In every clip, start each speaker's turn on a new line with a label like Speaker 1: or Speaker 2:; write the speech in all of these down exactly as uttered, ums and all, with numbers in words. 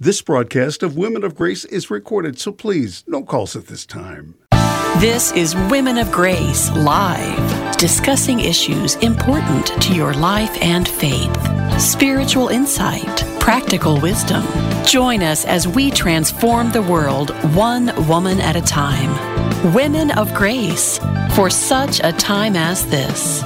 Speaker 1: This broadcast of Women of Grace is recorded, so please, no calls at this time.
Speaker 2: This is Women of Grace Live, discussing issues important to your life and faith. Spiritual insight, practical wisdom. Join us as we transform the world one woman at a time. Women of Grace, for such a time as this.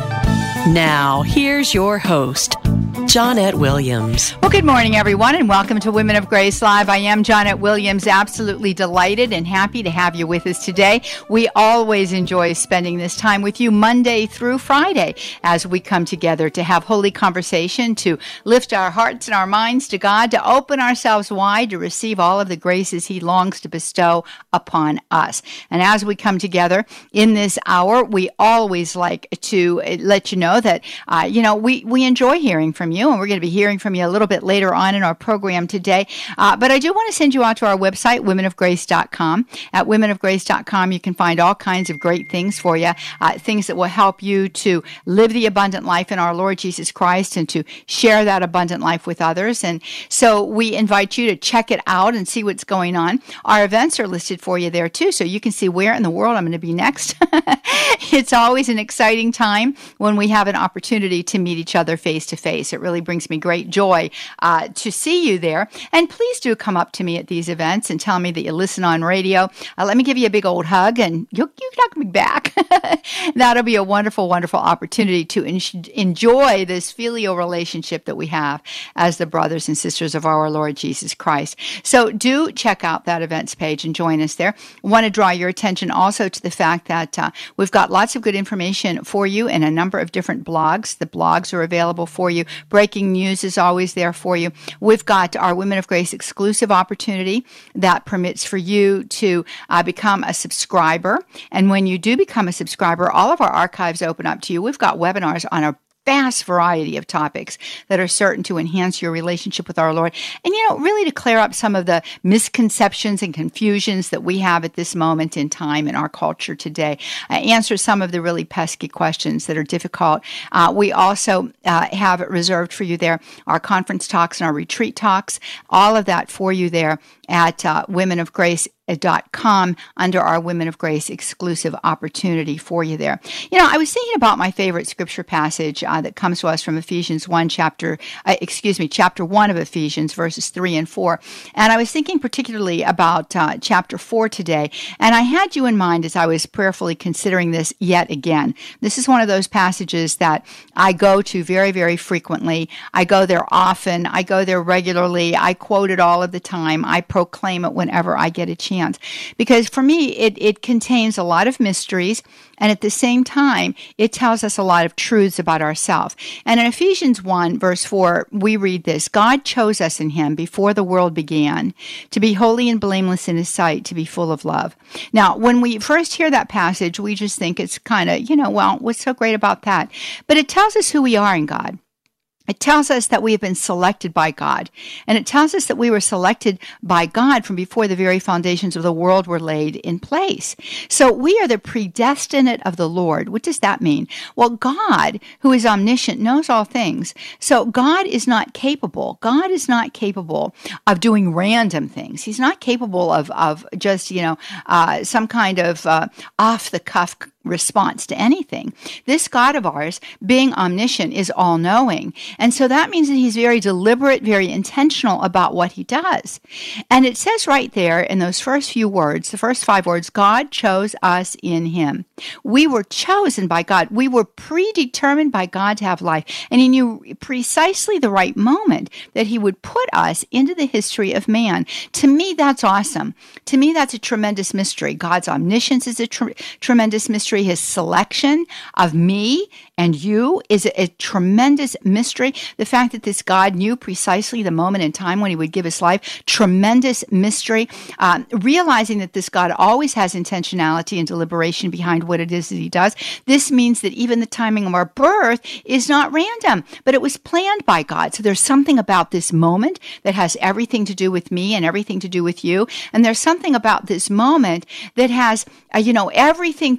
Speaker 2: Now, here's your host, Johnette Williams.
Speaker 3: Well, good morning, everyone, and welcome to Women of Grace Live. I am Johnette Williams, absolutely delighted and happy to have you with us today. We always enjoy spending this time with you Monday through Friday as we come together to have holy conversation, to lift our hearts and our minds to God, to open ourselves wide to receive all of the graces He longs to bestow upon us. And as we come together in this hour, we always like to let you know that, uh, you know, we, we enjoy hearing from you. You, and we're going to be hearing from you a little bit later on in our program today. Uh, but I do want to send you out to our website, women of grace dot com. At women of grace dot com, you can find all kinds of great things for you, uh, things that will help you to live the abundant life in our Lord Jesus Christ and to share that abundant life with others. And so we invite you to check it out and see what's going on. Our events are listed for you there too, so you can see where in the world I'm going to be next. It's always an exciting time when we have an opportunity to meet each other face to face. It really brings me great joy uh, to see you there. And please do come up to me at these events and tell me that you listen on radio. Uh, let me give you a big old hug, and you'll, you can hug me back. That'll be a wonderful, wonderful opportunity to en- enjoy this filial relationship that we have as the brothers and sisters of our Lord Jesus Christ. So do check out that events page and join us there. I want to draw your attention also to the fact that uh, we've got lots of good information for you in a number of different blogs. The blogs are available for you. Breaking news is always there for you. We've got our Women of Grace exclusive opportunity that permits for you to uh, become a subscriber. And when you do become a subscriber, all of our archives open up to you. We've got webinars on a vast variety of topics that are certain to enhance your relationship with our Lord. And, you know, really to clear up some of the misconceptions and confusions that we have at this moment in time in our culture today. Uh, answer some of the really pesky questions that are difficult. Uh, we also uh, have it reserved for you there, our conference talks and our retreat talks, all of that for you there at uh, women of grace dot com under our Women of Grace exclusive opportunity for you there. You know, I was thinking about my favorite scripture passage uh, that comes to us from Ephesians one chapter, uh, excuse me, chapter one of Ephesians, verses three and four. And I was thinking particularly about uh, chapter four today. And I had you in mind as I was prayerfully considering this yet again. This is one of those passages that I go to very, very frequently. I go there often. I go there regularly. I quote it all of the time. I proclaim it whenever I get a chance. Because for me, it, it contains a lot of mysteries, and at the same time, it tells us a lot of truths about ourselves. And in Ephesians one, verse four, we read this: God chose us in Him before the world began to be holy and blameless in His sight, to be full of love. Now, when we first hear that passage, we just think it's kind of, you know, well, what's so great about that? But it tells us who we are in God. It tells us that we have been selected by God, and it tells us that we were selected by God from before the very foundations of the world were laid in place. So we are the predestinate of the Lord. What does that mean? Well, God, who is omniscient, knows all things. So God is not capable. God is not capable of doing random things. He's not capable of, of just, you know, uh, some kind of uh, off-the-cuff response to anything. This God of ours, being omniscient, is all-knowing. And so that means that He's very deliberate, very intentional about what He does. And it says right there in those first few words, the first five words, God chose us in Him. We were chosen by God. We were predetermined by God to have life. And He knew precisely the right moment that He would put us into the history of man. To me, that's awesome. To me, that's a tremendous mystery. God's omniscience is a tr- tremendous mystery. His selection of me and you is a, a tremendous mystery. The fact that this God knew precisely the moment in time when He would give His life, tremendous mystery. Um, realizing that this God always has intentionality and deliberation behind what it is that He does. This means that even the timing of our birth is not random, but it was planned by God. So there's something about this moment that has everything to do with me and everything to do with you. And there's something about this moment that has, uh, you know, everything to do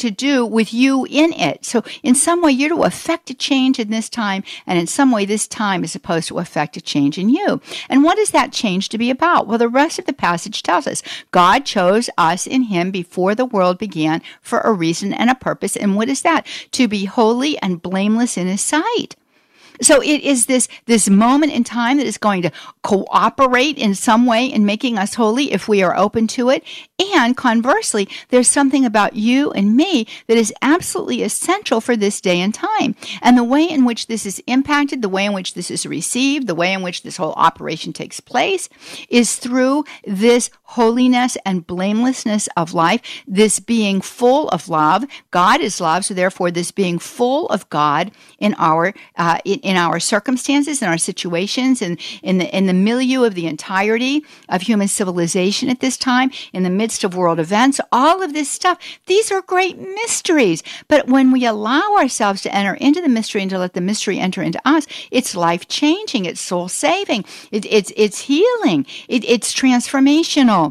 Speaker 3: with you in it. So in some way, you're to affect a change in this time, and in some way, this time is supposed to affect a change in you. And what is that change to be about? Well, the rest of the passage tells us God chose us in him before the world began for a reason and a purpose. And what is that? To be holy and blameless in his sight. So it is this, this moment in time that is going to cooperate in some way in making us holy if we are open to it. And conversely, there's something about you and me that is absolutely essential for this day and time. And the way in which this is impacted, the way in which this is received, the way in which this whole operation takes place is through this holiness and blamelessness of life, this being full of love. God is love, so therefore this being full of God in our uh, in, in our circumstances, in our situations, and in the in the milieu of the entirety of human civilization at this time, in the midst of world events, all of this stuff. These are great mysteries. But when we allow ourselves to enter into the mystery and to let the mystery enter into us, it's life-changing, it's soul-saving, it, it's it's healing, it, it's transformational.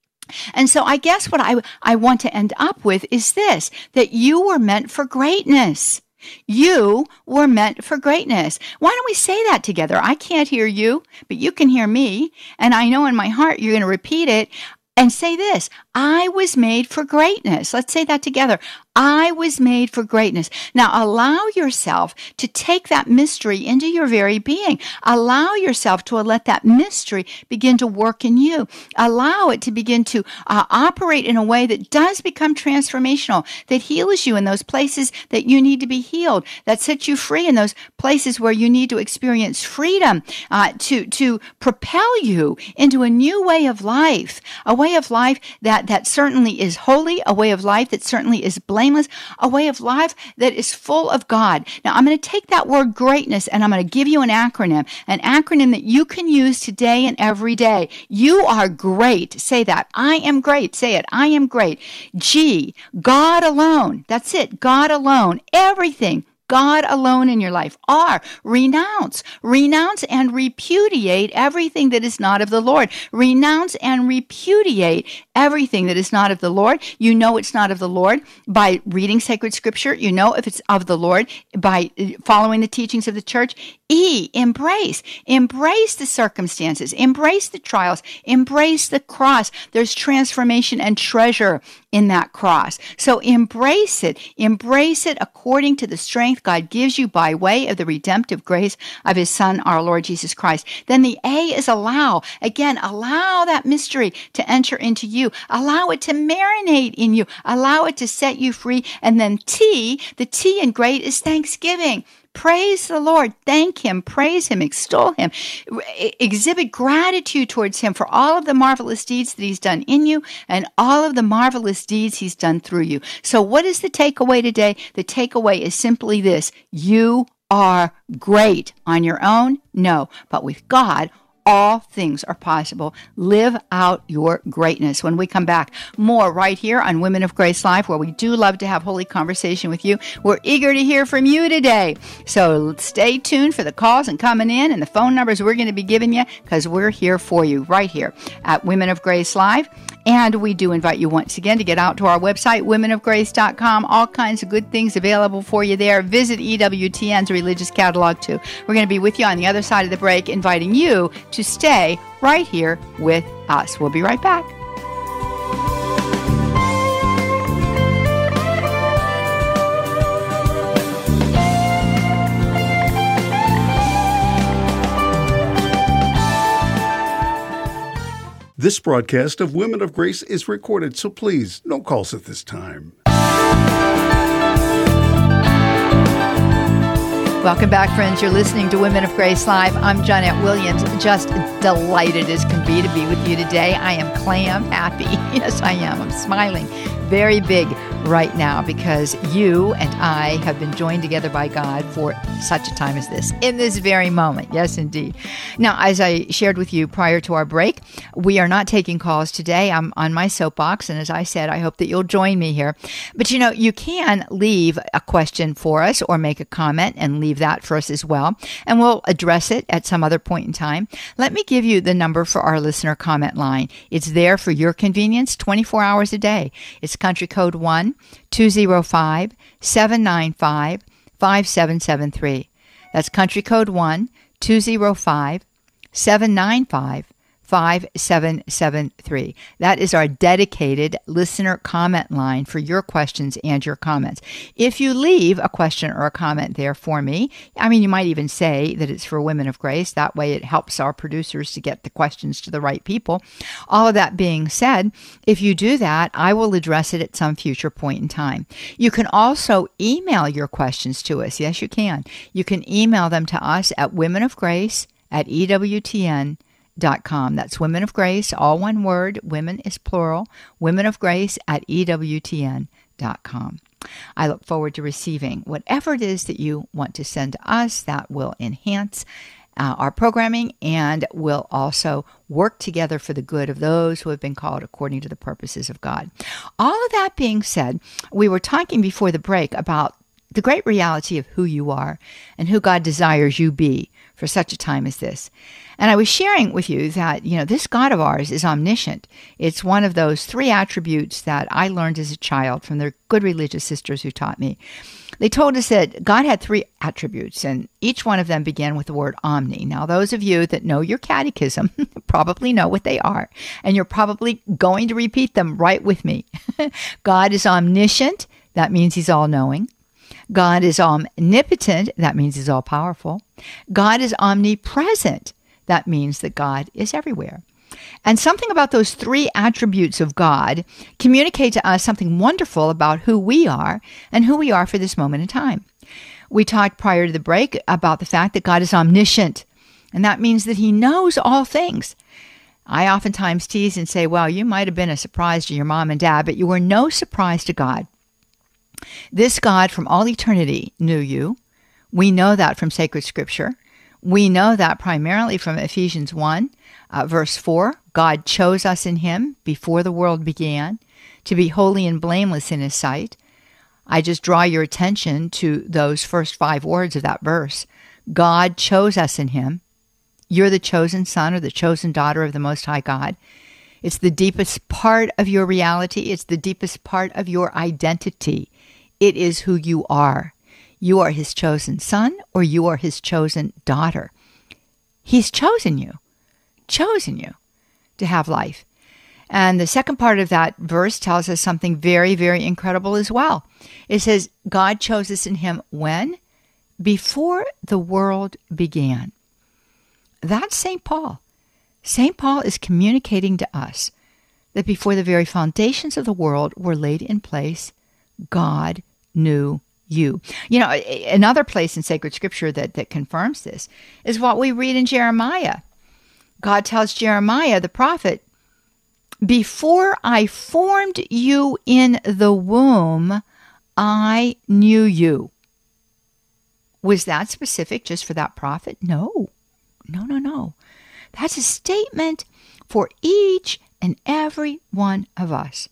Speaker 3: And so I guess what I, I want to end up with is this, that you were meant for greatness. You were meant for greatness. Why don't we say that together? I can't hear you, but you can hear me. And I know in my heart you're going to repeat it and say this, I was made for greatness. Let's say that together. I was made for greatness. Now allow yourself to take that mystery into your very being. Allow yourself to let that mystery begin to work in you. Allow it to begin to uh, operate in a way that does become transformational, that heals you in those places that you need to be healed, that sets you free in those places where you need to experience freedom, uh, to, to propel you into a new way of life, a way of life that, that certainly is holy, a way of life that certainly is blameless, a way of life that is full of God. Now, I'm going to take that word greatness and I'm going to give you an acronym, an acronym that you can use today and every day. You are great. Say that. I am great. Say it. I am great. G, God alone. That's it. God alone. Everything. God alone in your life. R, renounce. Renounce and repudiate everything that is not of the Lord. Renounce and repudiate everything that is not of the Lord. You know it's not of the Lord by reading sacred scripture. You know if it's of the Lord by following the teachings of the church. E, embrace. Embrace the circumstances. Embrace the trials. Embrace the cross. There's transformation and treasure in that cross. So embrace it. Embrace it according to the strength God gives you by way of the redemptive grace of his Son, our Lord Jesus Christ. Then the A is allow. Again, allow that mystery to enter into you. Allow it to marinate in you. Allow it to set you free. And then T, the T in great is thanksgiving. Praise the Lord. Thank him. Praise him. Extol him. Exhibit gratitude towards him for all of the marvelous deeds that he's done in you and all of the marvelous deeds he's done through you. So what is the takeaway today? The takeaway is simply this. You are great. On your own? No. But with God, all things are possible. Live out your greatness. When we come back, more right here on Women of Grace Live, where we do love to have holy conversation with you. We're eager to hear from you today. So stay tuned for the calls and coming in and the phone numbers we're going to be giving you, because we're here for you right here at Women of Grace Live. And we do invite you once again to get out to our website, women of grace dot com. All kinds of good things available for you there. Visit E W T N's religious catalog too. We're going to be with you on the other side of the break, inviting you to stay right here with us. We'll be right back.
Speaker 1: This broadcast of Women of Grace is recorded, so please, no calls at this time.
Speaker 3: Welcome back, friends. You're listening to Women of Grace Live. I'm Johnette Williams, just delighted as can be to be with you today. I am clam happy. Yes, I am. I'm smiling very big right now because you and I have been joined together by God for such a time as this, in this very moment. Yes, indeed. Now, as I shared with you prior to our break, we are not taking calls today. I'm on my soapbox, and as I said, I hope that you'll join me here. But you know, you can leave a question for us or make a comment and leave that for us as well, and we'll address it at some other point in time. Let me give you the number for our listener comment line. It's there for your convenience twenty-four hours a day. It's country code one two zero five, seven nine five, five seven seven three. That's country code one two zero five, seven nine five, five seven seven three. That is our dedicated listener comment line for your questions and your comments. If you leave a question or a comment there for me, I mean, you might even say that it's for Women of Grace. That way it helps our producers to get the questions to the right people. All of that being said, if you do that, I will address it at some future point in time. You can also email your questions to us. Yes, you can. You can email them to us at women of grace at E W T N dot com. That's Women of Grace, all one word. Women is plural. Women of Grace at E W T N dot com. I look forward to receiving whatever it is that you want to send to us that will enhance uh, our programming and will also work together for the good of those who have been called according to the purposes of God. All of that being said, we were talking before the break about the great reality of who you are and who God desires you be for such a time as this. And I was sharing with you that, you know, this God of ours is omniscient. It's one of those three attributes that I learned as a child from the good religious sisters who taught me. They told us that God had three attributes, and each one of them began with the word omni. Now, those of you that know your catechism probably know what they are, and you're probably going to repeat them right with me. God is omniscient. That means he's all-knowing. God is omnipotent. That means he's all-powerful. God is omnipresent. That means that God is everywhere. And something about those three attributes of God communicate to us something wonderful about who we are and who we are for this moment in time. We talked prior to the break about the fact that God is omniscient, and that means that he knows all things. I oftentimes tease and say, well, you might have been a surprise to your mom and dad, but you were no surprise to God. This God from all eternity knew you. We know that from sacred scripture. We know that primarily from Ephesians one, uh, verse four. God chose us in him before the world began to be holy and blameless in his sight. I just draw your attention to those first five words of that verse. God chose us in him. You're the chosen son or the chosen daughter of the Most High God. It's the deepest part of your reality. It's the deepest part of your identity. It is who you are. You are his chosen son or you are his chosen daughter. He's chosen you, chosen you to have life. And the second part of that verse tells us something very, very incredible as well. It says, God chose us in him when? Before the world began. That's Saint Paul. Saint Paul is communicating to us that before the very foundations of the world were laid in place, God knew you. You know, another place in sacred scripture that, that confirms this is what we read in Jeremiah. God tells Jeremiah, the prophet, before I formed you in the womb, I knew you. Was that specific just for that prophet? No, no, no, no. That's a statement for each and every one of us.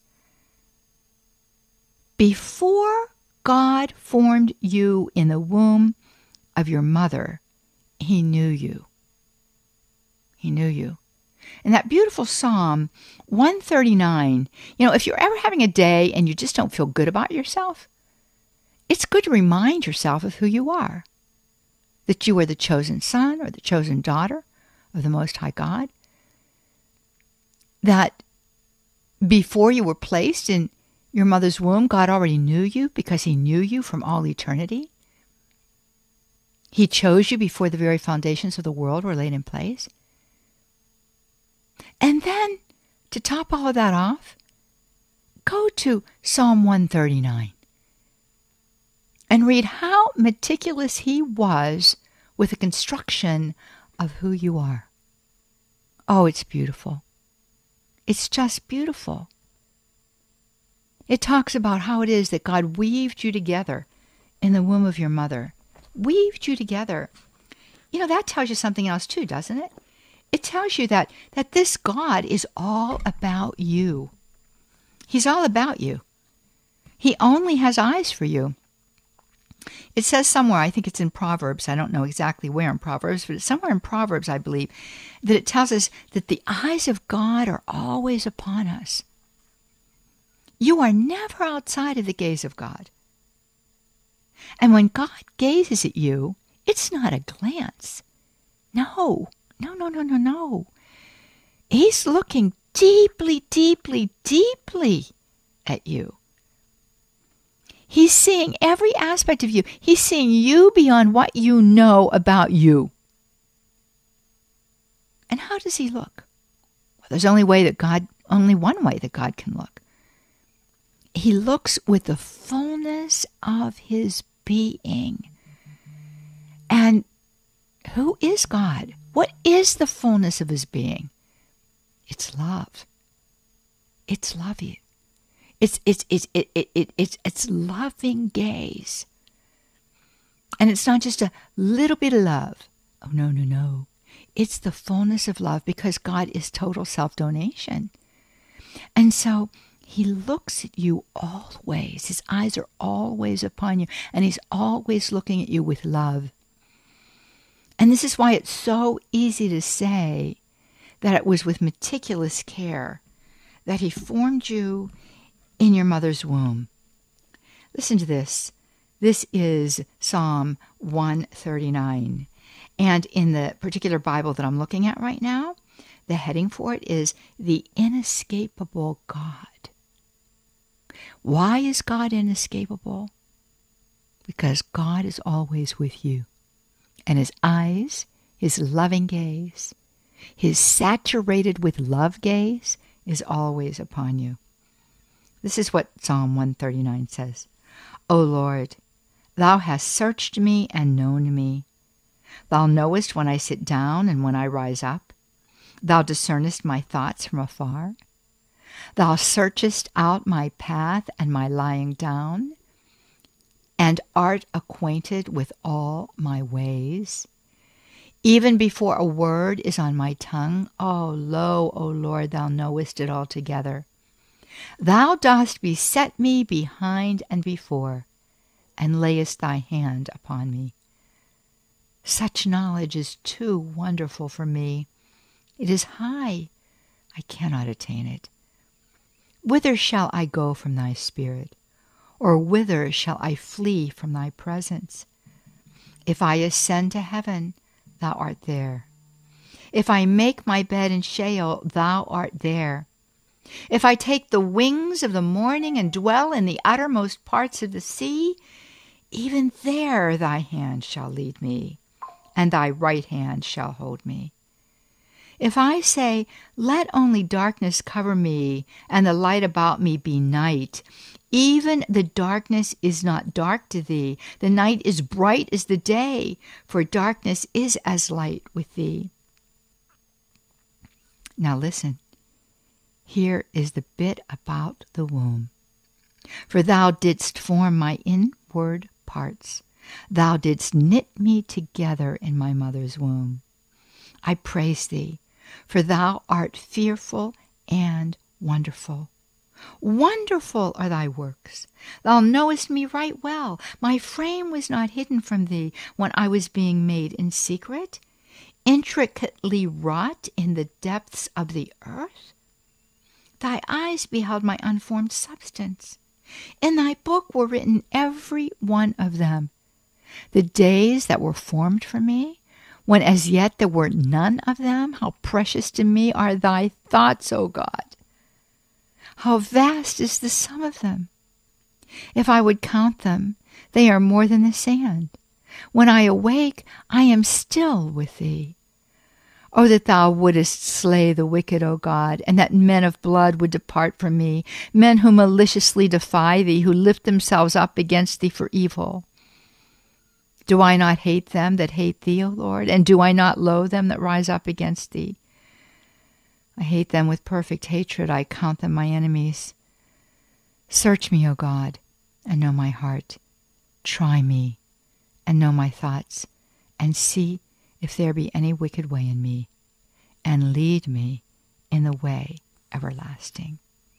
Speaker 3: Before God formed you in the womb of your mother, he knew you. He knew you. And that beautiful Psalm one thirty-nine, you know, if you're ever having a day and you just don't feel good about yourself, it's good to remind yourself of who you are. That you are the chosen son or the chosen daughter of the Most High God. That before you were placed in your mother's womb, God already knew you because he knew you from all eternity. He chose you before the very foundations of the world were laid in place. And then, to top all of that off, go to Psalm one thirty-nine and read how meticulous he was with the construction of who you are. Oh, it's beautiful. It's just beautiful. It talks about how it is that God weaved you together in the womb of your mother. Weaved you together. You know, that tells you something else too, doesn't it? It tells you that, that this God is all about you. He's all about you. He only has eyes for you. It says somewhere, I think it's in Proverbs, I don't know exactly where in Proverbs, but it's somewhere in Proverbs, I believe, that it tells us that the eyes of God are always upon us. You are never outside of the gaze of God. And when God gazes at you, it's not a glance. No, no, no, no, no, no. He's looking deeply, deeply, deeply at you. He's seeing every aspect of you. He's seeing you beyond what you know about you. And how does he look? Well, there's only way that God, only one way that God can look. He looks with the fullness of his being. And who is God? What is the fullness of his being? It's love. It's love. It's it's it's it, it, it it's it's loving gaze. And it's not just a little bit of love. Oh no, no, no. It's the fullness of love, because God is total self-donation. And so he looks at you always. His eyes are always upon you, and he's always looking at you with love. And this is why it's so easy to say that it was with meticulous care that he formed you in your mother's womb. Listen to this. This is Psalm one thirty-nine. And in the particular Bible that I'm looking at right now, the heading for it is The Inescapable God. Why is God inescapable? Because God is always with you. And his eyes, his loving gaze, his saturated with love gaze is always upon you. This is what Psalm one thirty-nine says. O Lord, thou hast searched me and known me. Thou knowest when I sit down and when I rise up. Thou discernest my thoughts from afar. Thou searchest out my path and my lying down, and art acquainted with all my ways. Even before a word is on my tongue, O lo, O Lord, thou knowest it altogether. Thou dost beset me behind and before, and layest thy hand upon me. Such knowledge is too wonderful for me. It is high. I cannot attain it. Whither shall I go from thy spirit? Or whither shall I flee from thy presence? If I ascend to heaven, thou art there. If I make my bed in Sheol, thou art there. If I take the wings of the morning and dwell in the uttermost parts of the sea, even there thy hand shall lead me, and thy right hand shall hold me. If I say, let only darkness cover me, and the light about me be night, even the darkness is not dark to thee. The night is bright as the day, for darkness is as light with thee. Now listen. Here is the bit about the womb. For thou didst form my inward parts. Thou didst knit me together in my mother's womb. I praise thee, for thou art fearful and wonderful. Wonderful are thy works. Thou knowest me right well. My frame was not hidden from thee when I was being made in secret, intricately wrought in the depths of the earth. Thy eyes beheld my unformed substance. In thy book were written every one of them. The days that were formed for me, when as yet there were none of them, how precious to me are thy thoughts, O God. How vast is the sum of them. If I would count them, they are more than the sand. When I awake, I am still with thee. Oh, that thou wouldest slay the wicked, O God, and that men of blood would depart from me, men who maliciously defy thee, who lift themselves up against thee for evil. Do I not hate them that hate thee, O Lord? And do I not loathe them that rise up against thee? I hate them with perfect hatred. I count them my enemies. Search me, O God, and know my heart. Try me, and know my thoughts, and see if there be any wicked way in me, and lead me in the way everlasting.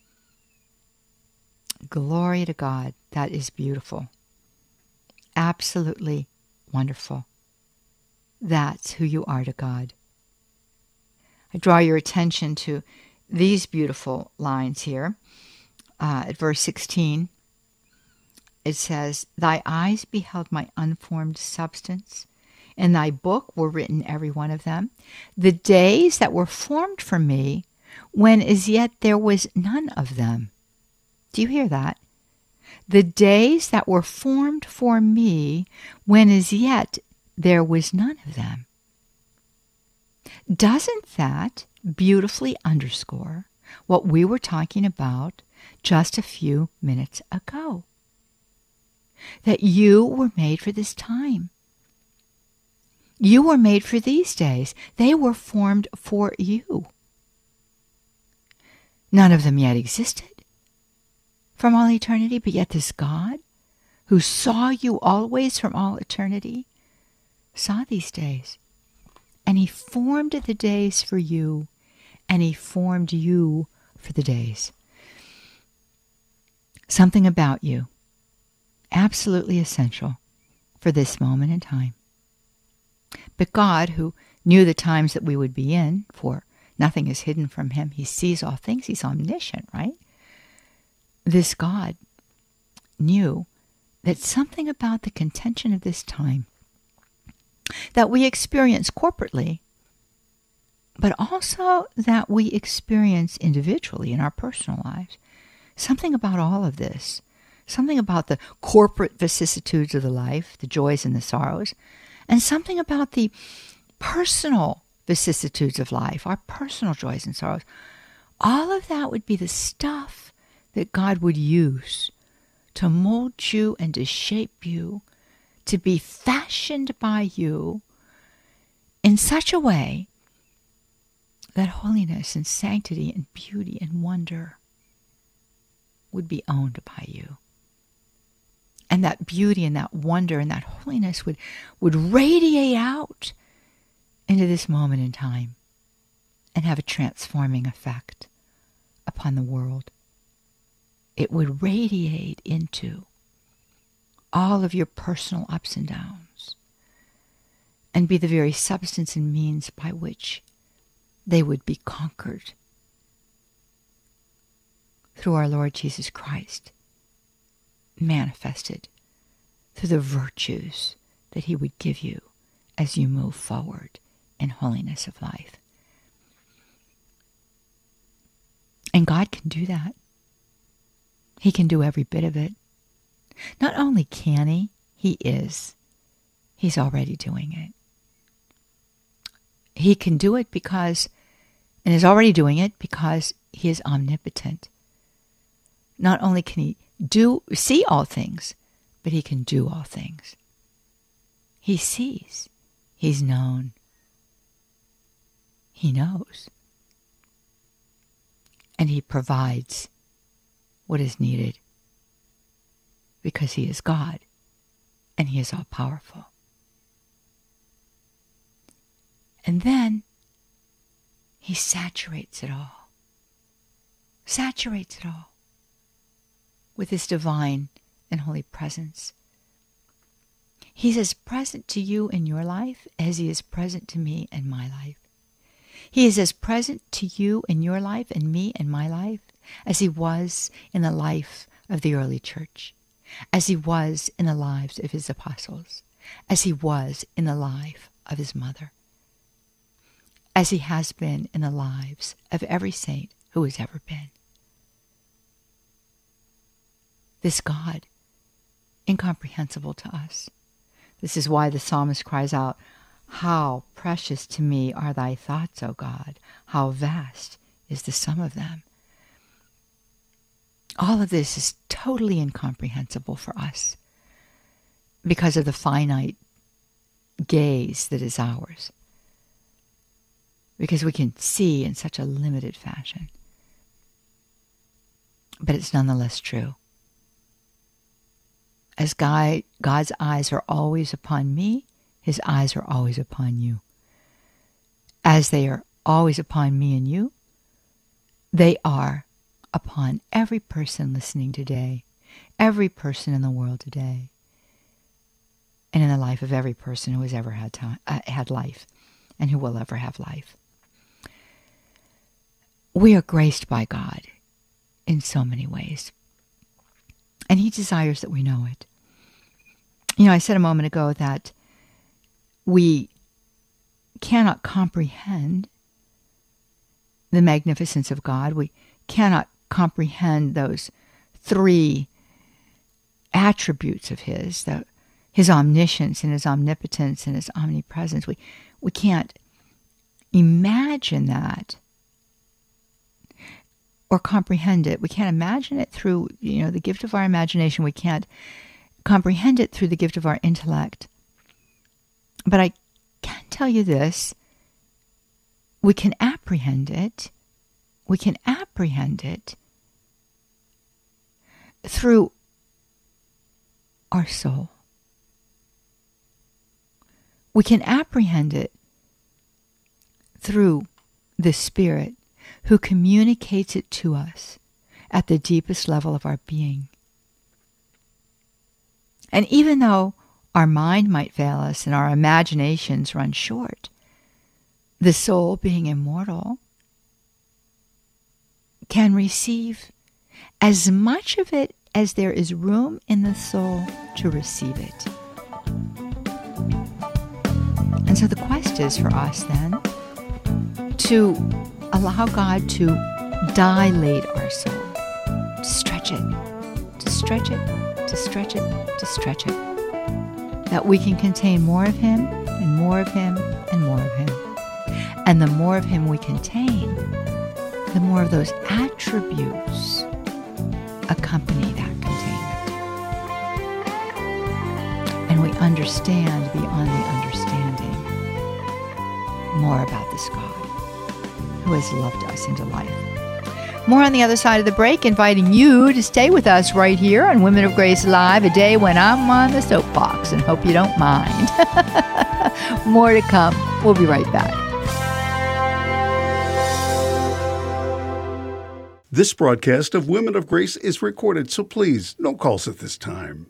Speaker 3: Glory to God. That is beautiful. Absolutely wonderful. That's who you are to God. I draw your attention to these beautiful lines here. uh, at verse sixteen, it says, "Thy eyes beheld my unformed substance. In thy book were written every one of them, the days that were formed for me, when as yet there was none of them." Do you hear that? The days that were formed for me, when as yet there was none of them. Doesn't that beautifully underscore what we were talking about just a few minutes ago? That you were made for this time. You were made for these days. They were formed for you. None of them yet existed from all eternity, but yet this God, who saw you always from all eternity, saw these days. And he formed the days for you, and he formed you for the days. Something about you, absolutely essential for this moment in time. But God, who knew the times that we would be in, for nothing is hidden from him, he sees all things, he's omniscient, right? This God knew that something about the contention of this time that we experience corporately, but also that we experience individually in our personal lives, something about all of this, something about the corporate vicissitudes of the life, the joys and the sorrows, and something about the personal vicissitudes of life, our personal joys and sorrows. All of that would be the stuff that God would use to mold you and to shape you, to be fashioned by you in such a way that holiness and sanctity and beauty and wonder would be owned by you. And that beauty and that wonder and that holiness would, would radiate out into this moment in time and have a transforming effect upon the world. It would radiate into all of your personal ups and downs and be the very substance and means by which they would be conquered through our Lord Jesus Christ, manifested through the virtues that he would give you as you move forward in holiness of life. And God can do that. He can do every bit of it. Not only can he, he is. He's already doing it. He can do it because, and is already doing it because he is omnipotent. Not only can he do, see all things, but he can do all things. He sees. He's known. He knows. And he provides what is needed because he is God and he is all-powerful. And then he saturates it all, saturates it all with his divine and holy presence. He's as present to you in your life as he is present to me in my life. He is as present to you in your life and me in my life as he was in the life of the early church, as he was in the lives of his apostles, as he was in the life of his mother, as he has been in the lives of every saint who has ever been. This God, incomprehensible to us. This is why the psalmist cries out, "How precious to me are thy thoughts, O God! How vast is the sum of them." All of this is totally incomprehensible for us because of the finite gaze that is ours, because we can see in such a limited fashion. But it's nonetheless true. As God, God's eyes are always upon me, his eyes are always upon you. As they are always upon me and you, they are upon every person listening today, every person in the world today, and in the life of every person who has ever had time, uh, had life and who will ever have life. We are graced by God in so many ways. And he desires that we know it. You know, I said a moment ago that we cannot comprehend the magnificence of God. We cannot comprehend those three attributes of his, the, his omniscience and his omnipotence and his omnipresence. We, we can't imagine that or comprehend it. We can't imagine it through, you know, the gift of our imagination. We can't comprehend it through the gift of our intellect. But I can tell you this, we can apprehend it. We can apprehend it through our soul. We can apprehend it through the Spirit who communicates it to us at the deepest level of our being. And even though our mind might fail us and our imaginations run short, the soul, being immortal, can receive as much of it as there is room in the soul to receive it. And so the quest is for us then to allow God to dilate our soul, to stretch it, to stretch it, to stretch it, to stretch it, that we can contain more of him and more of him and more of him. And the more of him we contain, the more of those attributes accompany that containment. And we understand beyond the understanding more about this God who has loved us into life. More on the other side of the break, inviting you to stay with us right here on Women of Grace Live, a day when I'm on the soapbox, and hope you don't mind. More to come. We'll be right back.
Speaker 1: This broadcast of Women of Grace is recorded, so please, no calls at this time.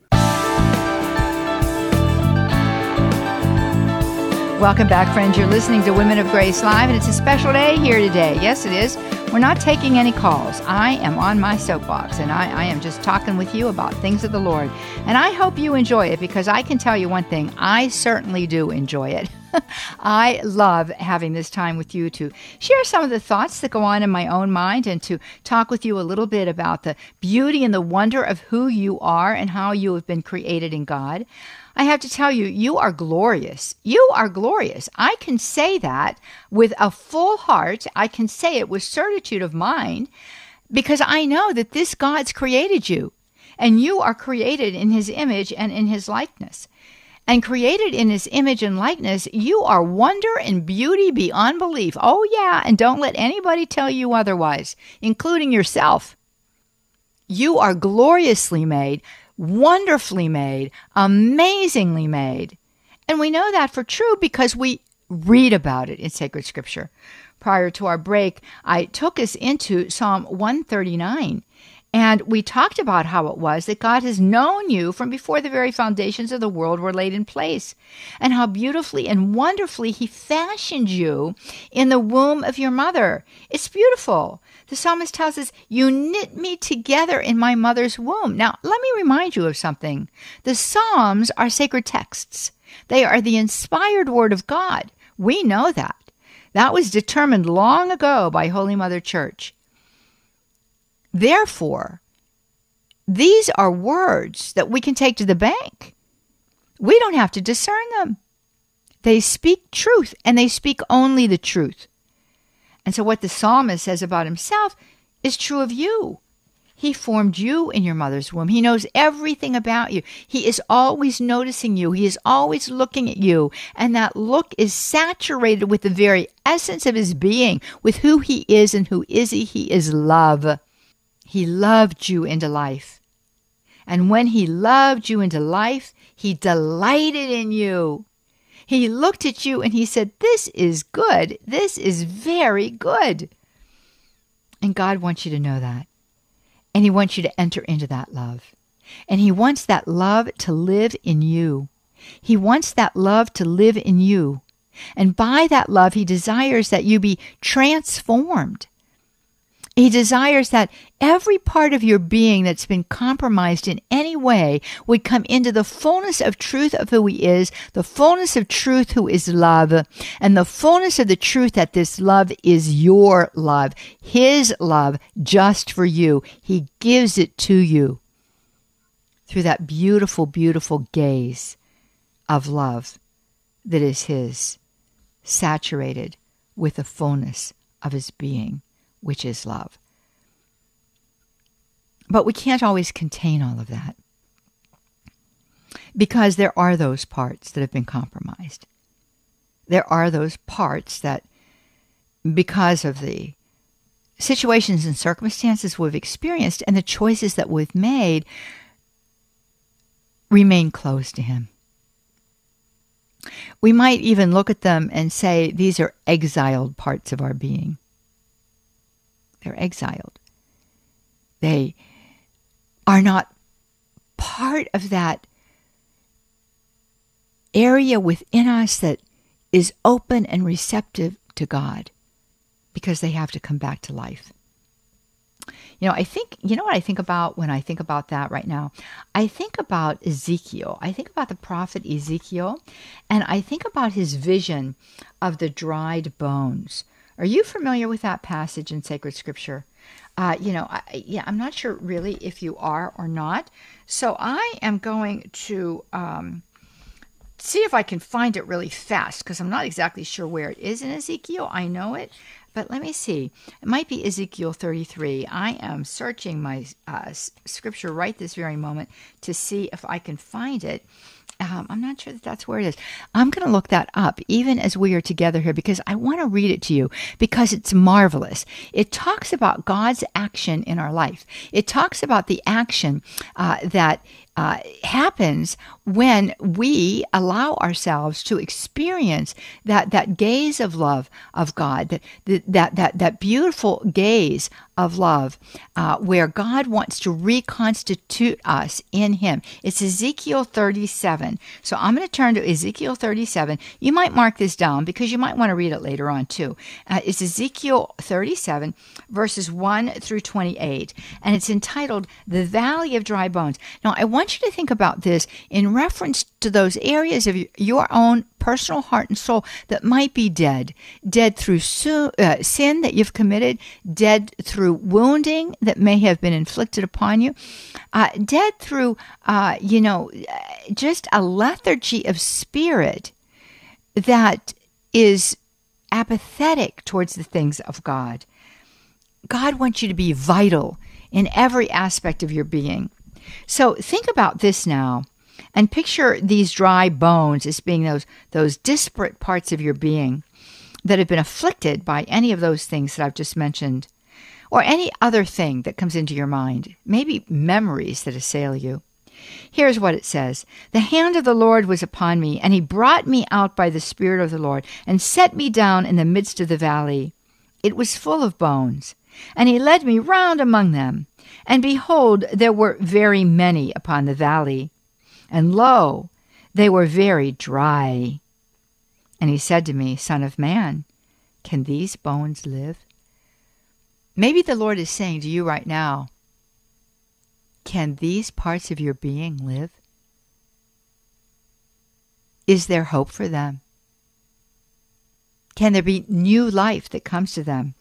Speaker 3: Welcome back, friends. You're listening to Women of Grace Live, and it's a special day here today. Yes, it is. We're not taking any calls. I am on my soapbox, and I, I am just talking with you about things of the Lord. And I hope you enjoy it, because I can tell you one thing. I certainly do enjoy it. I love having this time with you to share some of the thoughts that go on in my own mind and to talk with you a little bit about the beauty and the wonder of who you are and how you have been created in God. I have to tell you, you are glorious. You are glorious. I can say that with a full heart. I can say it with certitude of mind, because I know that this God's created you, and you are created in his image and in his likeness. And created in his image and likeness, you are wonder and beauty beyond belief. Oh, yeah, and don't let anybody tell you otherwise, including yourself. You are gloriously made, wonderfully made, amazingly made. And we know that for true because we read about it in sacred scripture. Prior to our break, I took us into Psalm one thirty-nine. And we talked about how it was that God has known you from before the very foundations of the world were laid in place, and how beautifully and wonderfully he fashioned you in the womb of your mother. It's beautiful. The psalmist tells us, you knit me together in my mother's womb. Now, let me remind you of something. The Psalms are sacred texts. They are the inspired word of God. We know that. That was determined long ago by Holy Mother Church. Therefore, these are words that we can take to the bank. We don't have to discern them. They speak truth, and they speak only the truth. And so what the psalmist says about himself is true of you. He formed you in your mother's womb. He knows everything about you. He is always noticing you. He is always looking at you. And that look is saturated with the very essence of his being, with who he is and who is he. He is love. He loved you into life. And when he loved you into life, he delighted in you. He looked at you and he said, this is good. This is very good. And God wants you to know that. And he wants you to enter into that love. And he wants that love to live in you. He wants that love to live in you. And by that love, he desires that you be transformed. He desires that every part of your being that's been compromised in any way would come into the fullness of truth of who he is, the fullness of truth who is love, and the fullness of the truth that this love is your love, his love just for you. He gives it to you through that beautiful, beautiful gaze of love that is his, saturated with the fullness of his being, which is love. But we can't always contain all of that because there are those parts that have been compromised. There are those parts that, because of the situations and circumstances we've experienced and the choices that we've made, remain closed to him. We might even look at them and say these are exiled parts of our being. They're exiled. They are not part of that area within us that is open and receptive to God because they have to come back to life. You know, I think, you know what I think about when I think about that right now? I think about Ezekiel. I think about the prophet Ezekiel, and I think about his vision of the dried bones. Are you familiar with that passage in sacred scripture? Uh, you know, I, yeah, I'm not sure really if you are or not. So I am going to um, see if I can find it really fast because I'm not exactly sure where it is in Ezekiel. I know it, but let me see. It might be Ezekiel thirty-three. I am searching my uh, scripture right this very moment to see if I can find it. Um, I'm not sure that that's where it is. I'm going to look that up even as we are together here because I want to read it to you because it's marvelous. It talks about God's action in our life. It talks about the action uh, that uh, happens when we allow ourselves to experience that, that gaze of love of God, that, that, that, that beautiful gaze of love uh, where God wants to reconstitute us in him. It's Ezekiel thirty-seven. So I'm going to turn to Ezekiel thirty-seven. You might mark this down because you might want to read it later on too. Uh, it's Ezekiel thirty-seven, verses one through twenty-eight, and it's entitled, The Valley of Dry Bones. Now, I want you to think about this in reference to those areas of your own personal heart and soul that might be dead. Dead through su- uh, sin that you've committed, dead through wounding that may have been inflicted upon you, uh, dead through, uh, you know, just a lethargy of spirit that is apathetic towards the things of God. God wants you to be vital in every aspect of your being. So think about this now. And picture these dry bones as being those, those disparate parts of your being that have been afflicted by any of those things that I've just mentioned, or any other thing that comes into your mind, maybe memories that assail you. Here's what it says. The hand of the Lord was upon me, and he brought me out by the Spirit of the Lord, and set me down in the midst of the valley. It was full of bones, and he led me round among them. And behold, there were very many upon the valley. And lo, they were very dry. And he said to me, Son of man, can these bones live? Maybe the Lord is saying to you right now, can these parts of your being live? Is there hope for them? Can there be new life that comes to them?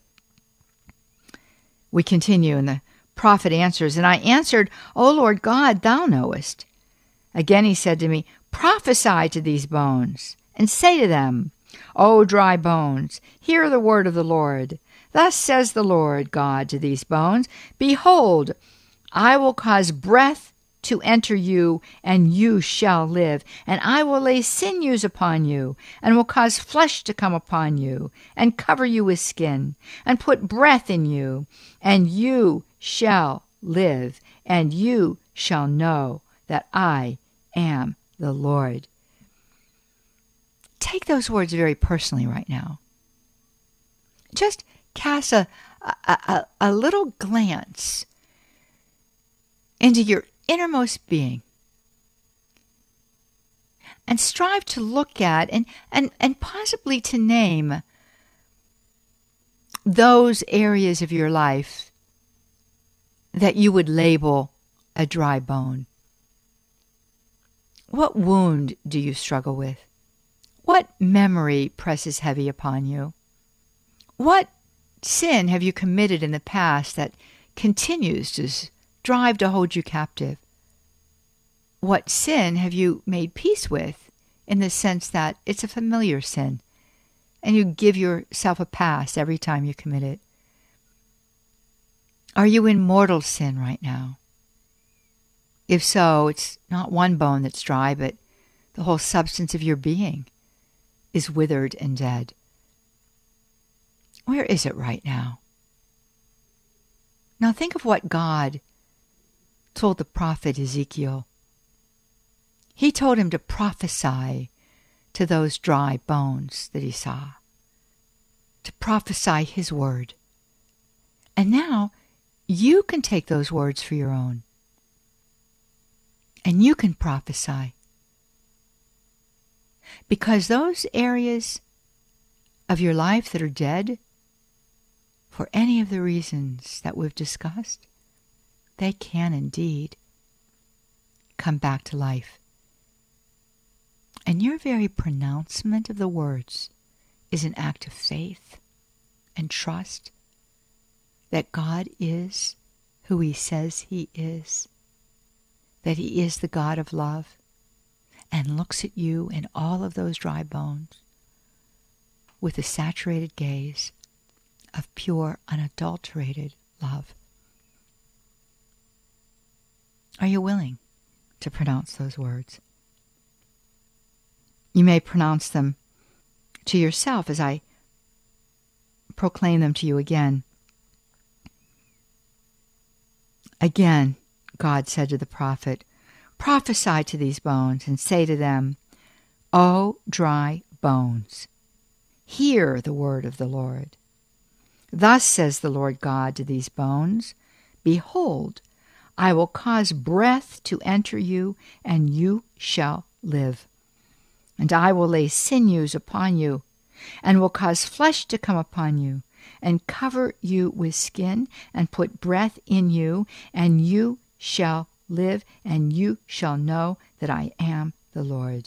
Speaker 3: We continue, and the prophet answers, And I answered, O Lord God, thou knowest. Again he said to me, Prophesy to these bones, and say to them, O dry bones, hear the word of the Lord. Thus says the Lord God to these bones, Behold, I will cause breath to enter you, and you shall live. And I will lay sinews upon you, and will cause flesh to come upon you, and cover you with skin, and put breath in you, and you shall live, and you shall know that I am the Lord. Take those words very personally right now. Just cast a, a, a, a little glance into your innermost being and strive to look at and, and, and possibly to name those areas of your life that you would label a dry bone? What wound do you struggle with? What memory presses heavy upon you? What sin have you committed in the past that continues to strive to hold you captive? What sin have you made peace with in the sense that it's a familiar sin and you give yourself a pass every time you commit it? Are you in mortal sin right now? If so, it's not one bone that's dry, but the whole substance of your being is withered and dead. Where is it right now? Now think of what God told the prophet Ezekiel. He told him to prophesy to those dry bones that he saw, to prophesy his word. And now you can take those words for your own. And you can prophesy. Because those areas of your life that are dead, for any of the reasons that we've discussed, they can indeed come back to life. And your very pronouncement of the words is an act of faith and trust that God is who He says He is, that He is the God of love, and looks at you and all of those dry bones with a saturated gaze of pure, unadulterated love. Are you willing to pronounce those words? You may pronounce them to yourself as I proclaim them to you again. Again, God said to the prophet, "Prophesy to these bones and say to them, O dry bones, hear the word of the Lord. Thus says the Lord God to these bones, Behold, I will cause breath to enter you, and you shall live. And I will lay sinews upon you, and will cause flesh to come upon you, and cover you with skin, and put breath in you, and you shall live, and you shall know that I am the Lord."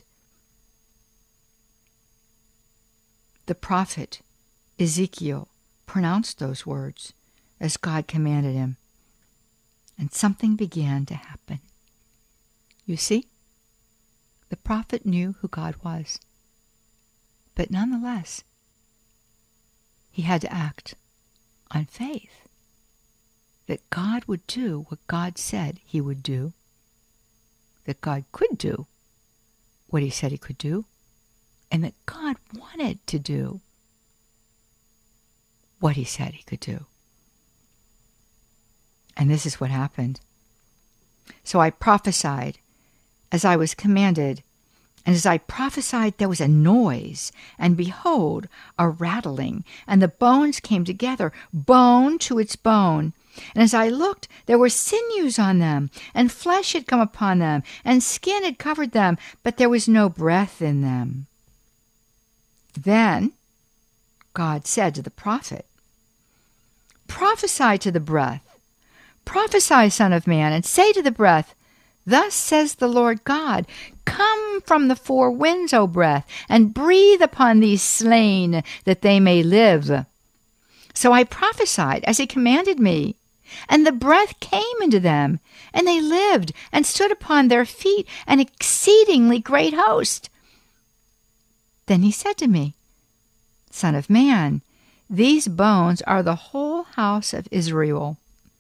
Speaker 3: The prophet Ezekiel pronounced those words as God commanded him, and something began to happen. You see, the prophet knew who God was, but nonetheless, he had to act on faith that God would do what God said He would do, that God could do what He said He could do, and that God wanted to do what He said He could do. And this is what happened. So I prophesied as I was commanded, and as I prophesied there was a noise, and behold, a rattling, and the bones came together, bone to its bone. And as I looked, there were sinews on them, and flesh had come upon them, and skin had covered them, but there was no breath in them. Then God said to the prophet, "Prophesy to the breath. Prophesy, Son of Man, and say to the breath, Thus says the Lord God, Come from the four winds, O breath, and breathe upon these slain, that they may live." So I prophesied as He commanded me, and the breath came into them, and they lived, and stood upon their feet, an exceedingly great host. Then He said to me, "Son of man, these bones are the whole house of Israel.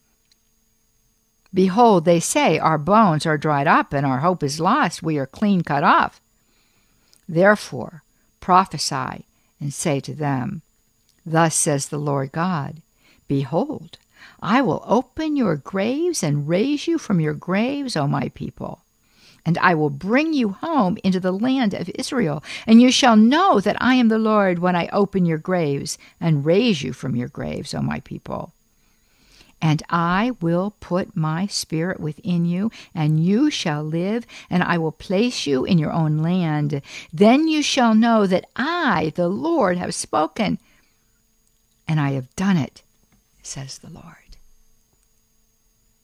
Speaker 3: Behold, they say, Our bones are dried up, and our hope is lost. We are clean cut off. Therefore prophesy and say to them, Thus says the Lord God, Behold, I will open your graves and raise you from your graves, O my people. And I will bring you home into the land of Israel, and you shall know that I am the Lord when I open your graves and raise you from your graves, O my people. And I will put my spirit within you, and you shall live, and I will place you in your own land. Then you shall know that I, the Lord, have spoken, and I have done it, says the Lord."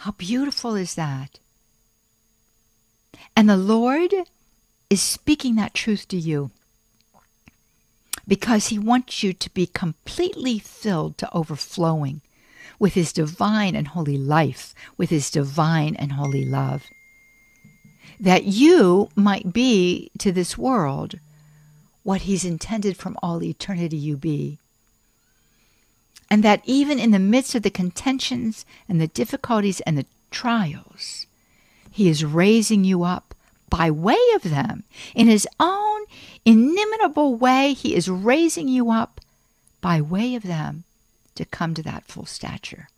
Speaker 3: How beautiful is that? And the Lord is speaking that truth to you because he wants you to be completely filled to overflowing with his divine and holy life, with his divine and holy love. That you might be to this world what he's intended from all eternity you be. And that even in the midst of the contentions and the difficulties and the trials, he is raising you up by way of them. In his own inimitable way, he is raising you up by way of them to come to that full stature.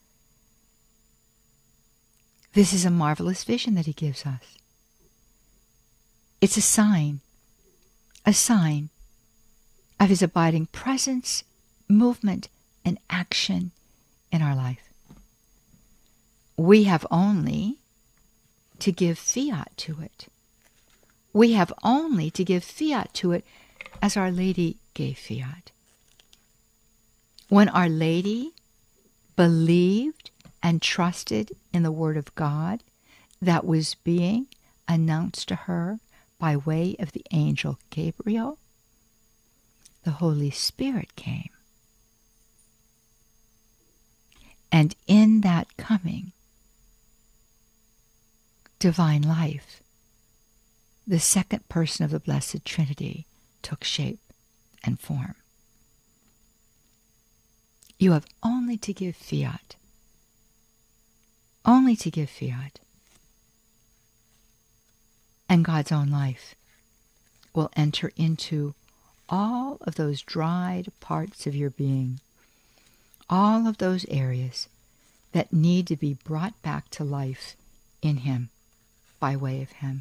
Speaker 3: This is a marvelous vision that he gives us. It's a sign, a sign of his abiding presence, movement, and action in our life. We have only to give fiat to it. We have only to give fiat to it as Our Lady gave fiat. When Our Lady believed and trusted in the Word of God that was being announced to her by way of the angel Gabriel, the Holy Spirit came. And in that coming, divine life, the second person of the Blessed Trinity, took shape and form. You have only to give fiat. Only to give fiat. And God's own life will enter into all of those dried parts of your being, all of those areas that need to be brought back to life in him, by way of him.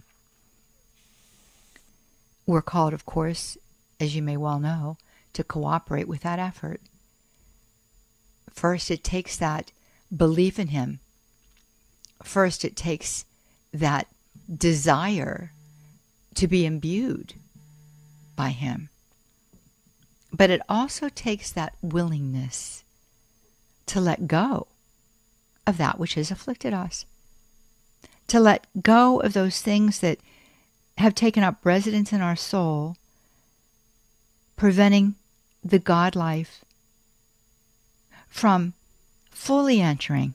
Speaker 3: We're called, of course, as you may well know, to cooperate with that effort. First, it takes that belief in him. First, it takes that desire to be imbued by him. But it also takes that willingness to let go of that which has afflicted us. To let go of those things that have taken up residence in our soul, preventing the God life from fully entering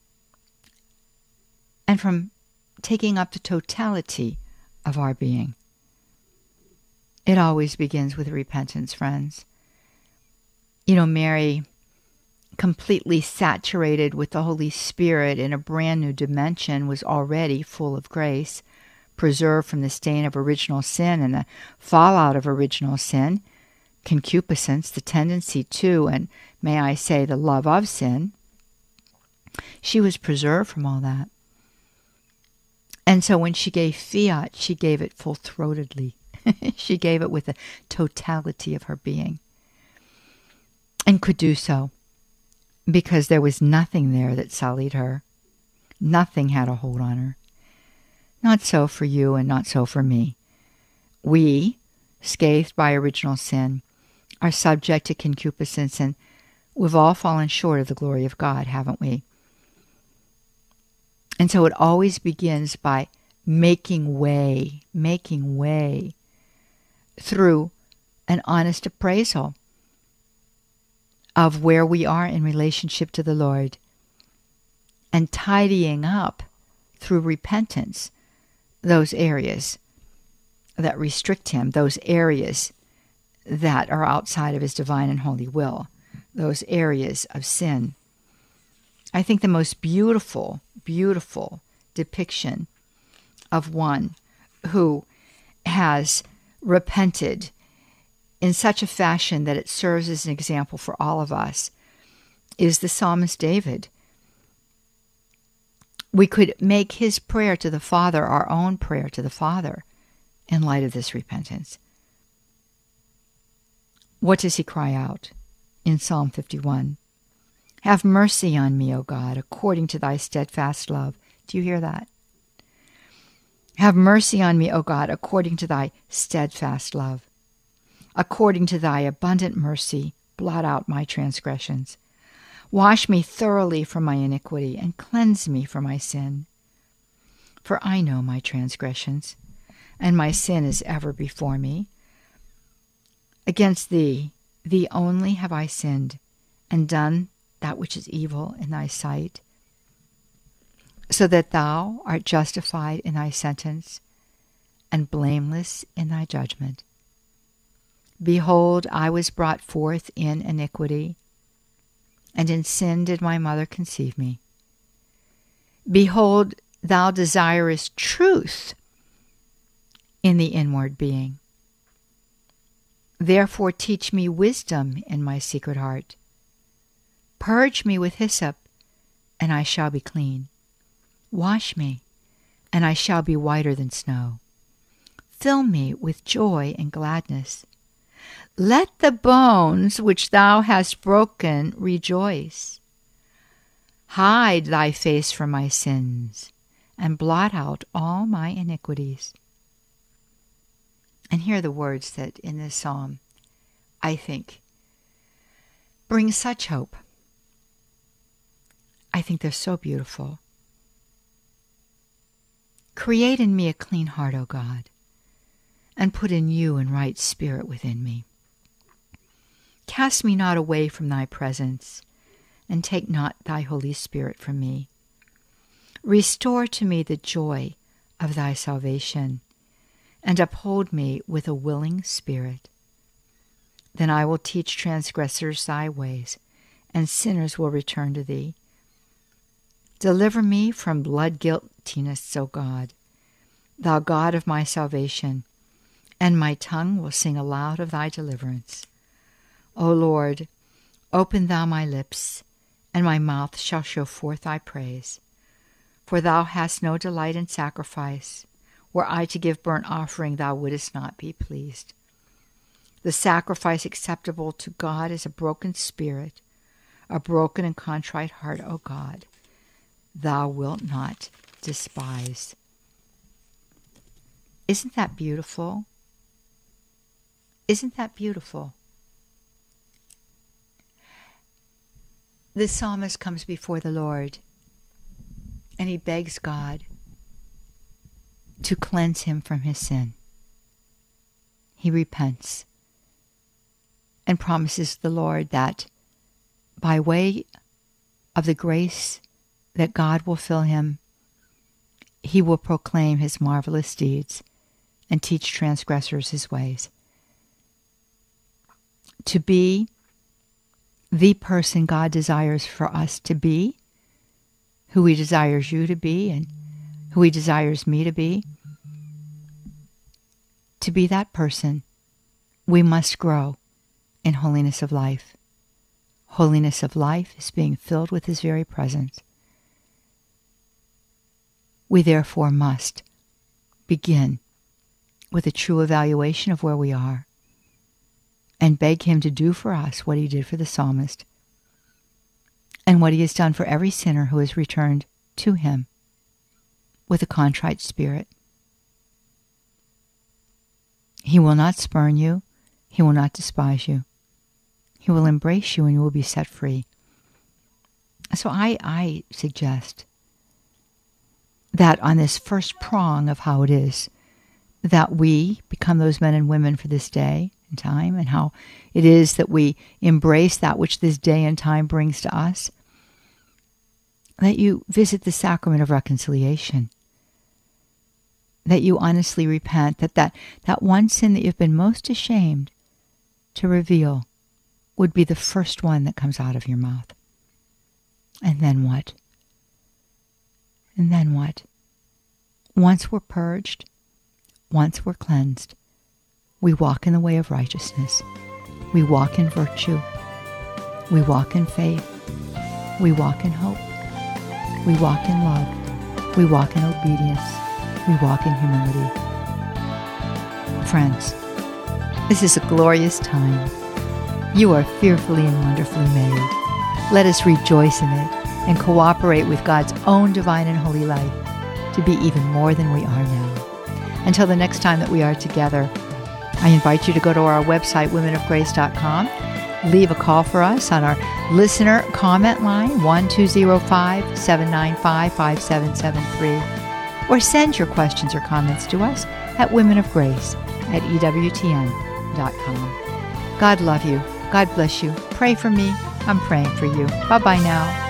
Speaker 3: and from taking up the totality of our being. It always begins with repentance, friends. You know, Mary, completely saturated with the Holy Spirit in a brand new dimension, was already full of grace, preserved from the stain of original sin and the fallout of original sin, concupiscence, the tendency to, and may I say, the love of sin. She was preserved from all that. And so when she gave fiat, she gave it full-throatedly. She gave it with the totality of her being. And could do so because there was nothing there that sullied her. Nothing had a hold on her. Not so for you and not so for me. We, scathed by original sin, are subject to concupiscence, and we've all fallen short of the glory of God, haven't we? And so it always begins by making way, making way through an honest appraisal of where we are in relationship to the Lord, and tidying up through repentance those areas that restrict him, those areas that are outside of his divine and holy will, those areas of sin. I think the most beautiful, beautiful depiction of one who has repented in such a fashion that it serves as an example for all of us is the psalmist David. We could make his prayer to the Father our own prayer to the Father in light of this repentance. What does he cry out in Psalm fifty-one? Have mercy on me, O God, according to thy steadfast love. Do you hear that? Have mercy on me, O God, according to thy steadfast love. According to thy abundant mercy, blot out my transgressions. Wash me thoroughly from my iniquity and cleanse me from my sin. For I know my transgressions, and my sin is ever before me. Against thee, thee only have I sinned, and done that which is evil in thy sight, so that thou art justified in thy sentence, and blameless in thy judgment. Behold, I was brought forth in iniquity, and in sin did my mother conceive me. Behold, thou desirest truth in the inward being. Therefore teach me wisdom in my secret heart. Purge me with hyssop, and I shall be clean. Wash me, and I shall be whiter than snow. Fill me with joy and gladness. Let the bones which thou hast broken rejoice. Hide thy face from my sins, and blot out all my iniquities. And here are the words that in this psalm, I think, bring such hope. I think they're so beautiful. Create in me a clean heart, O God, and put in you a right spirit within me. Cast me not away from thy presence, and take not thy Holy Spirit from me. Restore to me the joy of thy salvation, and uphold me with a willing spirit. Then I will teach transgressors thy ways, and sinners will return to thee. Deliver me from blood guiltiness, O God, thou God of my salvation, and my tongue will sing aloud of thy deliverance. O Lord, open thou my lips, and my mouth shall show forth thy praise. For thou hast no delight in sacrifice. Were I to give burnt offering, thou wouldest not be pleased. The sacrifice acceptable to God is a broken spirit, a broken and contrite heart, O God, thou wilt not despise. Isn't that beautiful? Isn't that beautiful? The psalmist comes before the Lord, and he begs God to cleanse him from his sin. He repents and promises the Lord that by way of the grace that God will fill him, he will proclaim his marvelous deeds and teach transgressors his ways. To be the person God desires for us to be, who he desires you to be, and who he desires me to be. To be that person, we must grow in holiness of life. Holiness of life is being filled with his very presence. We therefore must begin with a true evaluation of where we are and beg him to do for us what he did for the psalmist and what he has done for every sinner who has returned to him with a contrite spirit. He will not spurn you. He will not despise you. He will embrace you and you will be set free. So I, I suggest that on this first prong of how it is that we become those men and women for this day and time, and how it is that we embrace that which this day and time brings to us, that you visit the sacrament of reconciliation, that you honestly repent, that that, that one sin that you've been most ashamed to reveal would be the first one that comes out of your mouth. And then what? And then what? Once we're purged, once we're cleansed, we walk in the way of righteousness. We walk in virtue. We walk in faith. We walk in hope. We walk in love. We walk in obedience. We walk in humility. Friends, this is a glorious time. You are fearfully and wonderfully made. Let us rejoice in it and cooperate with God's own divine and holy life to be even more than we are now. Until the next time that we are together, I invite you to go to our website, women of grace dot com, leave a call for us on our listener comment line, one two zero five, seven nine five, five seven seven three, or send your questions or comments to us at Women of Grace at E W T N dot com. God love you. God bless you. Pray for me. I'm praying for you. Bye-bye now.